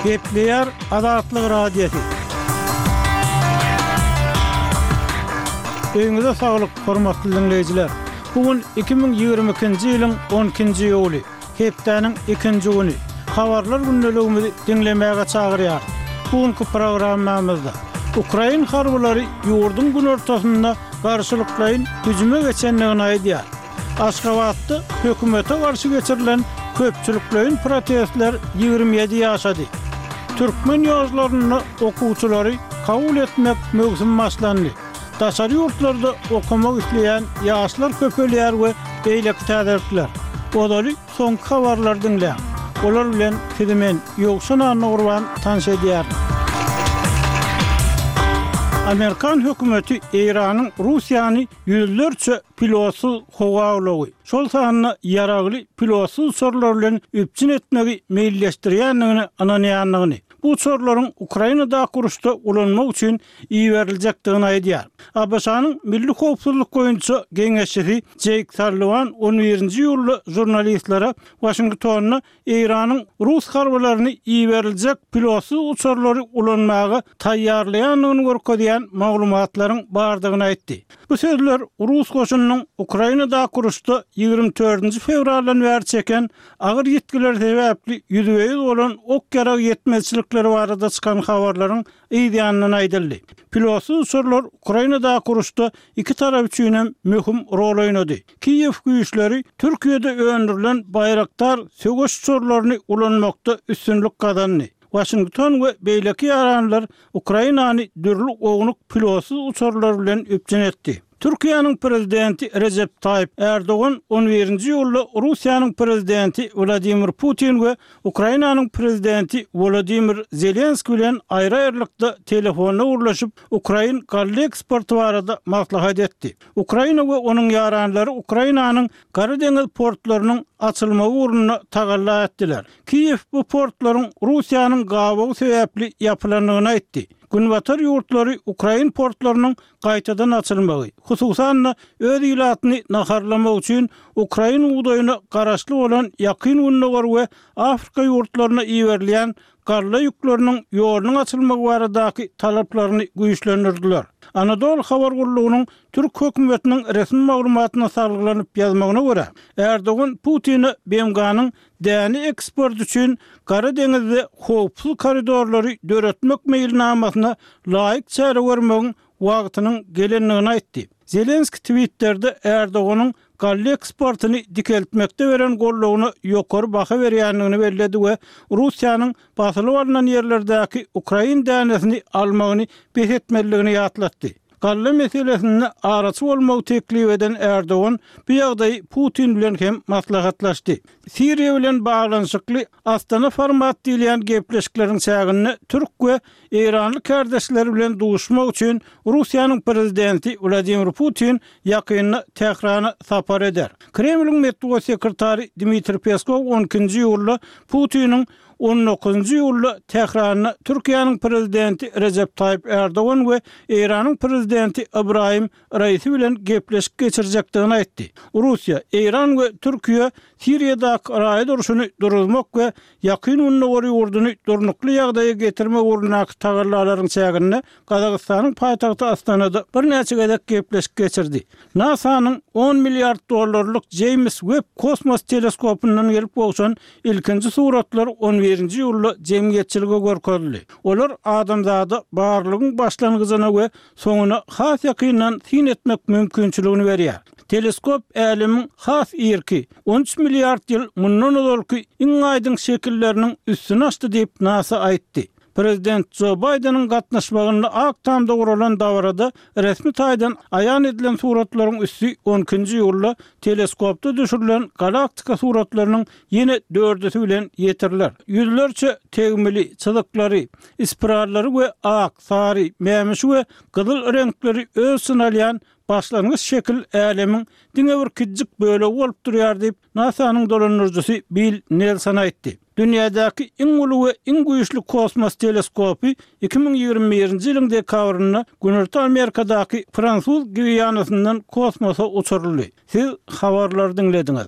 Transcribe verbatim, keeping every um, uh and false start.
Gepleyer Azatlyk Radiosu. Öňüňizde saglyk, hormatly dinleyijiler. Bugün iki bin ýygrimi ikinji ýylyň on ikinji ýuly, hepdeniň ikinji güni. Habarlar gündeligimizi dinlemäge çagyrýar. Bugünkü programmamyzda Ukraina harbylary ýurdun gün ortasynda garşylyklaryň hüjüme geçenligini aýdýar. Aşgabatda hökümete garşy geçirilen köpçülikleriň protestler ýygrimi ýedi ýaşady. Türkmen ýazlaryny okuwçylary kabul etmek möhüm başlandy. Daşary ýurtlarda okumak isleýän ýaşlar köpelýär we beýleki täderler. Odaly soň habarlar dinleýär. Olar bilen Fidimen ýokşuna Nurwan tanış edýär. Amerikan hökümeti Iranyň Russiýany ýüzlerçe pilotsuz howaglagy, şol sanyna ýaragly pilotsuz sorlar bilen üpçün etmegi meýilleşdirýändigini ananýanlygyny, bu sorlaryň Ukrainada kuruşda ulanmak üçin iýeriljakdygyny aýdýar. A B S-nyň Milli Howpsuzlyk goýunçy geňeşçisi Jake Sullivan on birinji ýylda jurnalistlere Washingtonna Iranyň Rus harbylaryny iýeriljek pilotsuz uçurlary ulanmagy taýýarlaýanyny görkezýän maglumatlaryň bardygyny aýtdy. Bu sözler Rus goşunynyň Ukrainada kuruşda ýygrimi dördünji fevraldan bäri çeken agyr ýetkiler sebäpli ýüzüňiz bolan ok gerek ýetmezçilikleri barada çykan habarlaryň ýa-da aýdyldy. Pilotsuz uçurlar Ukrainada kuruşda iki tarap üçin hem möhüm rol oýnady. Kiýew güýçleri Türkiýede öndürilen Bayraktar söwüş uçurlaryny ulanmakda üstünlük kazandy. Washington we beýleki ýaranlar Ukrainany dürlük ognuk pilotsuz uçurlar bilen üpçün etdi. Türkiýanyň prezidenti Recep Tayyip Erdogan on birinji ýylda Russiýanyň prezidenti Vladimir Putin we Ukrainanyň prezidenti Volodymyr Zelenski bilen aýry-aýrylykda telefonda urlaşyp Ukraina galle eksporty barada maslahat etdi. Ukraina we onuň ýaranlary Ukrainanyň Gary deňiz portlarynyň açylmagy ugruna tagalla etdiler. Kiýew bu portlaryň Russiýanyň gabagy sebäpli ýapylandygyny aýtdy. Günbatar ýurtlary Ukraina portlarynyň gaýtadan açylmagy, hususan öz ýylatyny naharlamak üçin Ukraina udaýyna garaşly bolan ýakyn unnagor we Afrika ýurtlaryna iýerilýän garla ýükleriniň ýolunyň açylmagy baradaky talaplaryny güýçlendirdiler. Anadolu habar gurulugynyň Türk hökümetiniň resmi maglumatyna saglanyp ýazmagyna görä, Erdogan Putin'i B M G'nyň däni eksport üçin Gary deňizde howpsuz koridorlary döretmek meýilnamasyna laýyk çäre görmegiň wagtynyň gelenligini aýtdy. Zelenski Twitter'de Erdoganyň galle eksportyny dikeltmekde beren gollugyny ýokary baha berýänligini bellädi we Russiýanyň basyly bolan ýerlerdäki Ukraina dänesini almagyny behetmeligini ýatlatdy. Galle meselesini araçy bolmagy teklip eden Erdogan bu ýagdaý Putin bilen hem maslahatlaşdy. Siriýa bilen baglanyşykly Astana format diýilen gepleşikleriň çägini Türk we Iranly kardeşleri bilen duşmak üçin Russiýanyň prezidenti Vladimir Putin ýakynda Tehrana sapar eder. Kremliň medeniýet sekretary Dmitri Peskov on ikinji ýylda Putiniň on dokuzunji ýylda Tehrana Türkiýanyň prezidenti Recep Tayyip Erdogan we Iranyň prezidenti Ibrahim Raisi bilen gepleşik geçirjekdigini aýtdy. Russiýa, Iran we Türkiýe Siriýadaky raýat duruşuny durulmak we ýakyn unnagor ýurduny durnukly ýagdaýa getirmek ugrundaky tagallalaryň çägini Kazakstanyň paýtagty Astanada bir näçe gedek gepleşik geçirdi. NASA'nyň on milliard dollarlyk James Webb kosmos teleskopundan gelip bolşan ilkinji suratlar on birinji ýylda jemgyýetçilige görkezildi. Olar adamzady barlygyň başlangyjyna we soňuna has ýakyndan tin etmek mümkinçiligini berýär. Teleskop älimiň has ýerki on üç milliard ýyl mundan öňki iň aýdyň şekilleriniň üstüne açdy diýip NASA aýtdy. Prezident Joe Biden'ın gatnaşmagyny Aktamda guralan dawarada resmi taýdan aýan edilen suratlaryň üstü on ikinji ýylda teleskopda düşürilen galaktika suratlarynyň ýene dördüsi bilen ýetirler. Ýüzlerçe tegmili çyzyklary, ispirallary we ak, sary, mämiş we gyzyl renkleri öz synalýan başlangyç şekil älemiň diňe bir kiçik böle bolup durýar diýip NASA'nyň dolanjyjy Bill Nelson aýtdy. Dünyadaky iň uly we iň güýçli kosmos teleskopy iki bin ýygrimi birinji ýylyň dekabrynda Güney Amerikadaky Fransuz Guyyanasyndan kosmosa uçuruldy. Siz habarlary dinlediňiz.